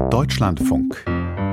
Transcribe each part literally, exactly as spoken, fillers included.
Deutschlandfunk.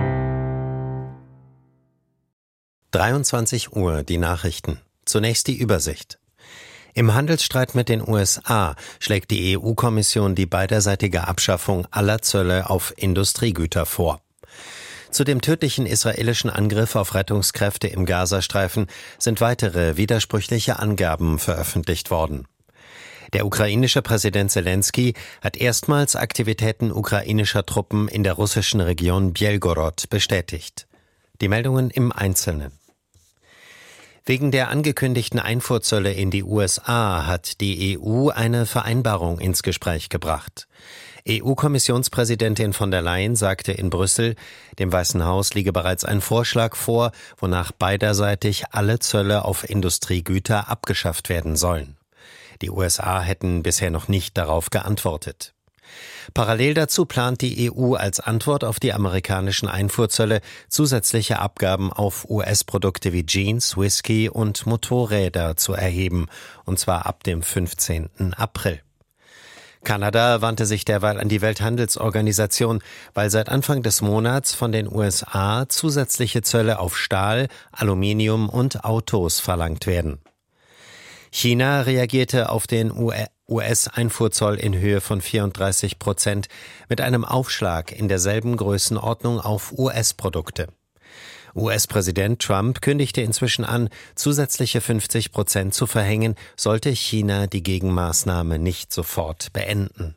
dreiundzwanzig Uhr, die Nachrichten. Zunächst die Übersicht. Im Handelsstreit mit den U S A schlägt die E U-Kommission die beiderseitige Abschaffung aller Zölle auf Industriegüter vor. Zu dem tödlichen israelischen Angriff auf Rettungskräfte im Gazastreifen sind weitere widersprüchliche Angaben veröffentlicht worden. Der ukrainische Präsident Selenskyj hat erstmals Aktivitäten ukrainischer Truppen in der russischen Region Bjelgorod bestätigt. Die Meldungen im Einzelnen. Wegen der angekündigten Einfuhrzölle in die U S A hat die E U eine Vereinbarung ins Gespräch gebracht. E U-Kommissionspräsidentin von der Leyen sagte in Brüssel, dem Weißen Haus liege bereits ein Vorschlag vor, wonach beiderseitig alle Zölle auf Industriegüter abgeschafft werden sollen. Die U S A hätten bisher noch nicht darauf geantwortet. Parallel dazu plant die E U als Antwort auf die amerikanischen Einfuhrzölle zusätzliche Abgaben auf U S-Produkte wie Jeans, Whisky und Motorräder zu erheben, und zwar ab dem fünfzehnten April. Kanada wandte sich derweil an die Welthandelsorganisation, weil seit Anfang des Monats von den U S A zusätzliche Zölle auf Stahl, Aluminium und Autos verlangt werden. China reagierte auf den U S-Einfuhrzoll in Höhe von vierunddreißig Prozent mit einem Aufschlag in derselben Größenordnung auf U S-Produkte. U S-Präsident Trump kündigte inzwischen an, zusätzliche fünfzig Prozent zu verhängen, sollte China die Gegenmaßnahme nicht sofort beenden.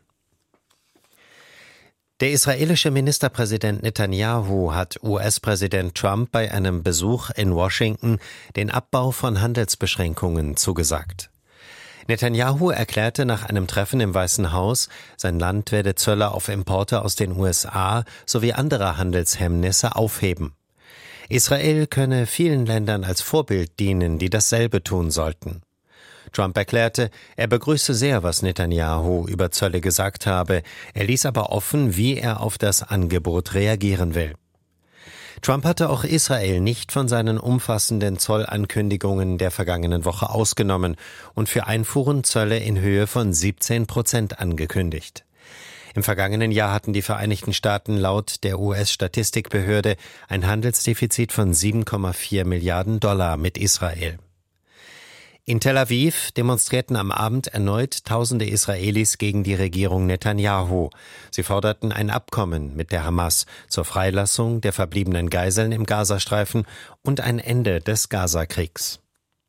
Der israelische Ministerpräsident Netanyahu hat U S-Präsident Trump bei einem Besuch in Washington den Abbau von Handelsbeschränkungen zugesagt. Netanyahu erklärte nach einem Treffen im Weißen Haus, sein Land werde Zölle auf Importe aus den U S A sowie andere Handelshemmnisse aufheben. Israel könne vielen Ländern als Vorbild dienen, die dasselbe tun sollten. Trump erklärte, er begrüße sehr, was Netanyahu über Zölle gesagt habe, er ließ aber offen, wie er auf das Angebot reagieren will. Trump hatte auch Israel nicht von seinen umfassenden Zollankündigungen der vergangenen Woche ausgenommen und für Einfuhren Zölle in Höhe von siebzehn Prozent angekündigt. Im vergangenen Jahr hatten die Vereinigten Staaten laut der U S-Statistikbehörde ein Handelsdefizit von sieben Komma vier Milliarden Dollar mit Israel. In Tel Aviv demonstrierten am Abend erneut tausende Israelis gegen die Regierung Netanyahu. Sie forderten ein Abkommen mit der Hamas zur Freilassung der verbliebenen Geiseln im Gazastreifen und ein Ende des Gazakriegs.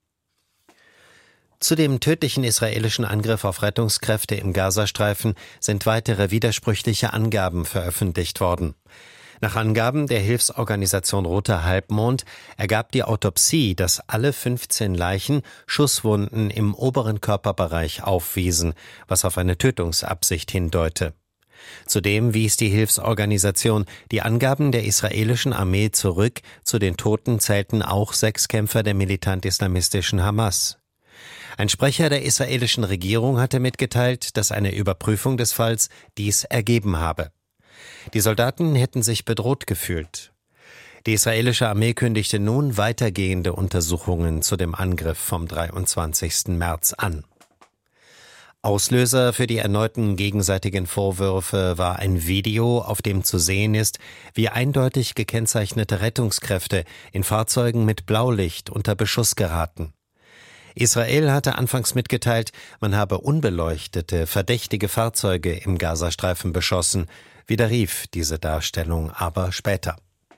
Zu dem tödlichen israelischen Angriff auf Rettungskräfte im Gazastreifen sind weitere widersprüchliche Angaben veröffentlicht worden. Nach Angaben der Hilfsorganisation Roter Halbmond ergab die Autopsie, dass alle fünfzehn Leichen Schusswunden im oberen Körperbereich aufwiesen, was auf eine Tötungsabsicht hindeute. Zudem wies die Hilfsorganisation die Angaben der israelischen Armee zurück, zu den Toten zählten auch sechs Kämpfer der militant-islamistischen Hamas. Ein Sprecher der israelischen Regierung hatte mitgeteilt, dass eine Überprüfung des Falls dies ergeben habe. Die Soldaten hätten sich bedroht gefühlt. Die israelische Armee kündigte nun weitergehende Untersuchungen zu dem Angriff vom dreiundzwanzigsten März an. Auslöser für die erneuten gegenseitigen Vorwürfe war ein Video, auf dem zu sehen ist, wie eindeutig gekennzeichnete Rettungskräfte in Fahrzeugen mit Blaulicht unter Beschuss geraten. Israel hatte anfangs mitgeteilt, man habe unbeleuchtete, verdächtige Fahrzeuge im Gazastreifen beschossen, widerrief diese Darstellung aber später.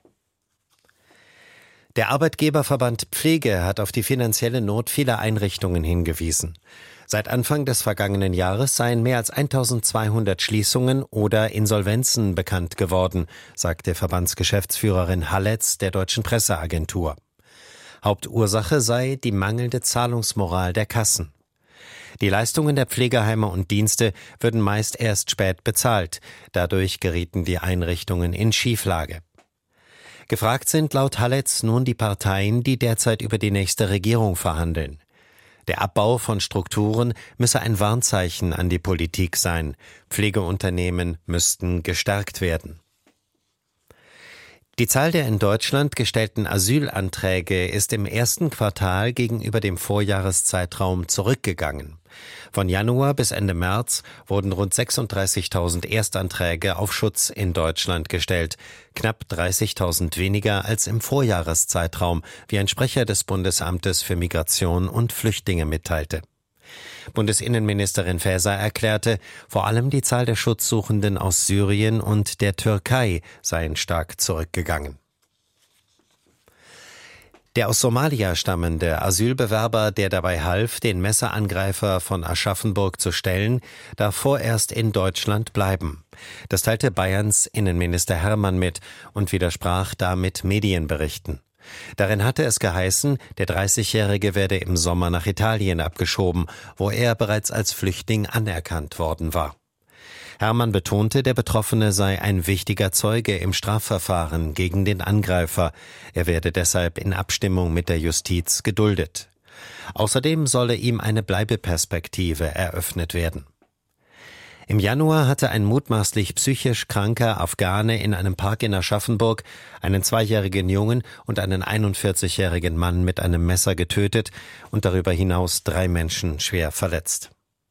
Der Arbeitgeberverband Pflege hat auf die finanzielle Not vieler Einrichtungen hingewiesen. Seit Anfang des vergangenen Jahres seien mehr als eintausendzweihundert Schließungen oder Insolvenzen bekannt geworden, sagte Verbandsgeschäftsführerin Halletz der Deutschen Presseagentur. Hauptursache sei die mangelnde Zahlungsmoral der Kassen. Die Leistungen der Pflegeheime und Dienste würden meist erst spät bezahlt. Dadurch gerieten die Einrichtungen in Schieflage. Gefragt sind laut Halletz nun die Parteien, die derzeit über die nächste Regierung verhandeln. Der Abbau von Strukturen müsse ein Warnzeichen an die Politik sein. Pflegeunternehmen müssten gestärkt werden. Die Zahl der in Deutschland gestellten Asylanträge ist im ersten Quartal gegenüber dem Vorjahreszeitraum zurückgegangen. Von Januar bis Ende März wurden rund sechsunddreißigtausend Erstanträge auf Schutz in Deutschland gestellt, knapp dreißigtausend weniger als im Vorjahreszeitraum, wie ein Sprecher des Bundesamtes für Migration und Flüchtlinge mitteilte. Bundesinnenministerin Faeser erklärte, vor allem die Zahl der Schutzsuchenden aus Syrien und der Türkei seien stark zurückgegangen. Der aus Somalia stammende Asylbewerber, der dabei half, den Messerangreifer von Aschaffenburg zu stellen, darf vorerst in Deutschland bleiben. Das teilte Bayerns Innenminister Hermann mit und widersprach damit Medienberichten. Darin hatte es geheißen, der dreißigjährige werde im Sommer nach Italien abgeschoben, wo er bereits als Flüchtling anerkannt worden war. Hermann betonte, der Betroffene sei ein wichtiger Zeuge im Strafverfahren gegen den Angreifer. Er werde deshalb in Abstimmung mit der Justiz geduldet. Außerdem solle ihm eine Bleibeperspektive eröffnet werden. Im Januar hatte ein mutmaßlich psychisch kranker Afghane in einem Park in Aschaffenburg einen zweijährigen Jungen und einen einundvierzigjährigen Mann mit einem Messer getötet und darüber hinaus drei Menschen schwer verletzt.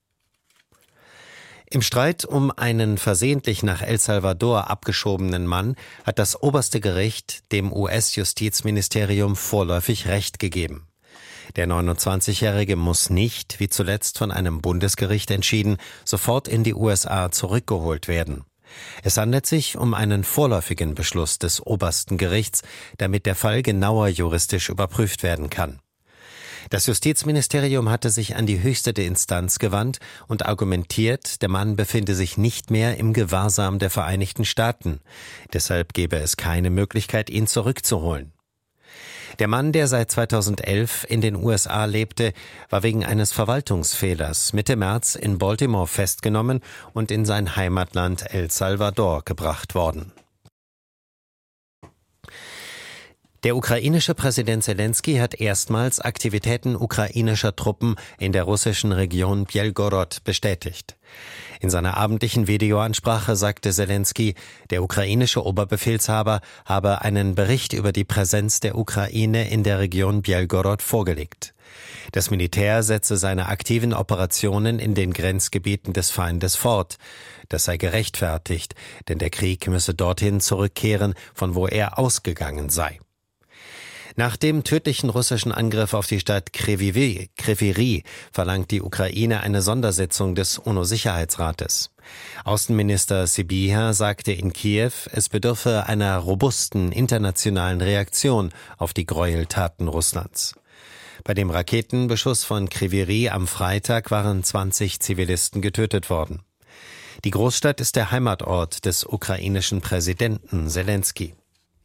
Im Streit um einen versehentlich nach El Salvador abgeschobenen Mann hat das oberste Gericht dem U S-Justizministerium vorläufig Recht gegeben. Der neunundzwanzigjährige muss nicht, wie zuletzt von einem Bundesgericht entschieden, sofort in die U S A zurückgeholt werden. Es handelt sich um einen vorläufigen Beschluss des obersten Gerichts, damit der Fall genauer juristisch überprüft werden kann. Das Justizministerium hatte sich an die höchste Instanz gewandt und argumentiert, der Mann befinde sich nicht mehr im Gewahrsam der Vereinigten Staaten. Deshalb gebe es keine Möglichkeit, ihn zurückzuholen. Der Mann, der seit zweitausendelf in den U S A lebte, war wegen eines Verwaltungsfehlers Mitte März in Baltimore festgenommen und in sein Heimatland El Salvador gebracht worden. Der ukrainische Präsident Selenskyj hat erstmals Aktivitäten ukrainischer Truppen in der russischen Region Bjelgorod bestätigt. In seiner abendlichen Videoansprache sagte Selenskyj, der ukrainische Oberbefehlshaber habe einen Bericht über die Präsenz der Ukraine in der Region Bjelgorod vorgelegt. Das Militär setze seine aktiven Operationen in den Grenzgebieten des Feindes fort. Das sei gerechtfertigt, denn der Krieg müsse dorthin zurückkehren, von wo er ausgegangen sei. Nach dem tödlichen russischen Angriff auf die Stadt Kryvyi verlangt die Ukraine eine Sondersitzung des UNO-Sicherheitsrates. Außenminister Sybiha sagte in Kiew, es bedürfe einer robusten internationalen Reaktion auf die Gräueltaten Russlands. Bei dem Raketenbeschuss von Kryvyi am Freitag waren zwanzig Zivilisten getötet worden. Die Großstadt ist der Heimatort des ukrainischen Präsidenten Selenskyj.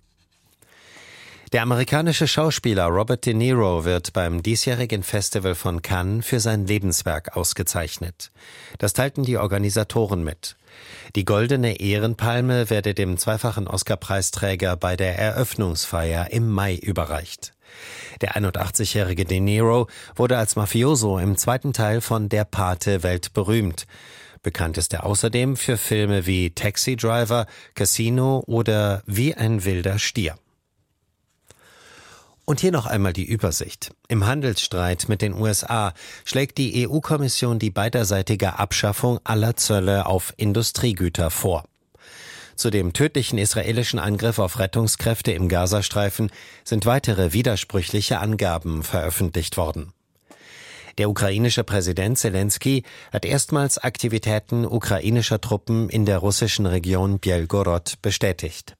Der amerikanische Schauspieler Robert De Niro wird beim diesjährigen Festival von Cannes für sein Lebenswerk ausgezeichnet. Das teilten die Organisatoren mit. Die Goldene Ehrenpalme werde dem zweifachen Oscar-Preisträger bei der Eröffnungsfeier im Mai überreicht. Der einundachtzigjährige De Niro wurde als Mafioso im zweiten Teil von Der Pate weltberühmt. Bekannt ist er außerdem für Filme wie Taxi Driver, Casino oder Wie ein wilder Stier. Und hier noch einmal die Übersicht. Im Handelsstreit mit den U S A schlägt die E U-Kommission die beiderseitige Abschaffung aller Zölle auf Industriegüter vor. Zu dem tödlichen israelischen Angriff auf Rettungskräfte im Gazastreifen sind weitere widersprüchliche Angaben veröffentlicht worden. Der ukrainische Präsident Selenskyj hat erstmals Aktivitäten ukrainischer Truppen in der russischen Region Bjelgorod bestätigt.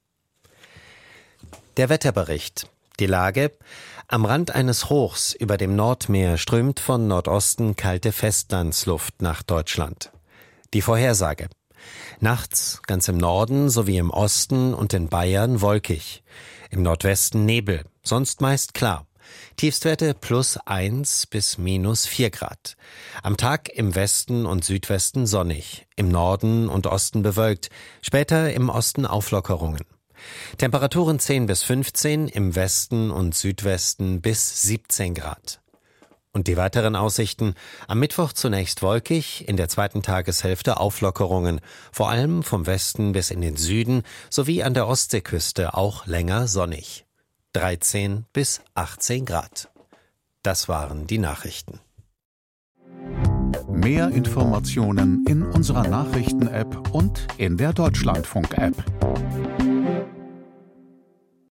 Der Wetterbericht. Die Lage: Am Rand eines Hochs über dem Nordmeer strömt von Nordosten kalte Festlandsluft nach Deutschland. Die Vorhersage: Nachts ganz im Norden sowie im Osten und in Bayern wolkig. Im Nordwesten Nebel, sonst meist klar. Tiefstwerte plus eins bis minus vier Grad. Am Tag im Westen und Südwesten sonnig, im Norden und Osten bewölkt, später im Osten Auflockerungen. Temperaturen zehn bis fünfzehn, im Westen und Südwesten bis siebzehn Grad. Und die weiteren Aussichten: Am Mittwoch zunächst wolkig, in der zweiten Tageshälfte Auflockerungen, vor allem vom Westen bis in den Süden sowie an der Ostseeküste auch länger sonnig. dreizehn bis achtzehn Grad. Das waren die Nachrichten. Mehr Informationen in unserer Nachrichten-App und in der Deutschlandfunk-App.